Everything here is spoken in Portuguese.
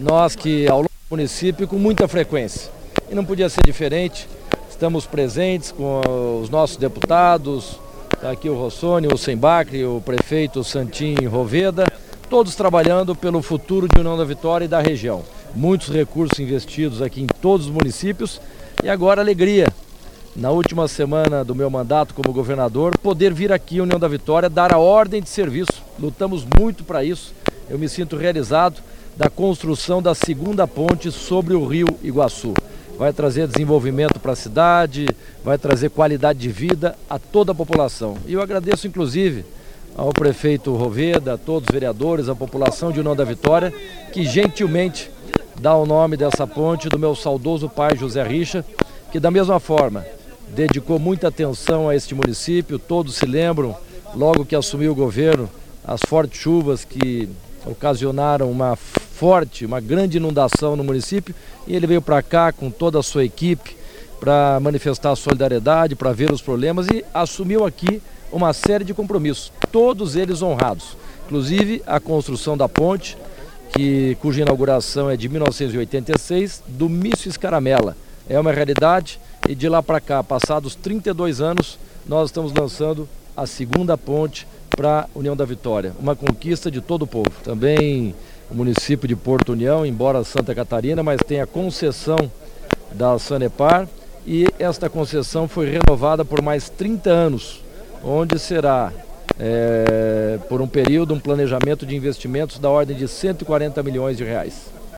nós que ao longo do município com muita frequência. E não podia ser diferente, estamos presentes com os nossos deputados, está aqui o Rossoni, o Sembacri, o prefeito Santim Roveda, todos trabalhando pelo futuro de União da Vitória e da região. Muitos recursos investidos aqui em todos os municípios e agora alegria, na última semana do meu mandato como governador, poder vir aqui em União da Vitória dar a ordem de serviço. Lutamos muito para isso, eu me sinto realizado da construção da segunda ponte sobre o Rio Iguaçu. Vai trazer desenvolvimento para a cidade, vai trazer qualidade de vida a toda a população. E eu agradeço inclusive ao prefeito Roveda, a todos os vereadores, a população de União da Vitória, que gentilmente dá o nome dessa ponte do meu saudoso pai José Richa, que da mesma forma dedicou muita atenção a este município. Todos se lembram, logo que assumiu o governo, as fortes chuvas que ocasionaram uma grande inundação no município, e ele veio para cá com toda a sua equipe para manifestar solidariedade, para ver os problemas e assumiu aqui uma série de compromissos, todos eles honrados, inclusive a construção da ponte, cuja inauguração é de 1986, do Mício Escaramela. É uma realidade e de lá para cá, passados 32 anos, nós estamos lançando a segunda ponte para a União da Vitória, uma conquista de todo o povo. Também o município de Porto União, embora Santa Catarina, mas tem a concessão da Sanepar e esta concessão foi renovada por mais 30 anos, onde será, por um período, um planejamento de investimentos da ordem de 140 milhões de reais.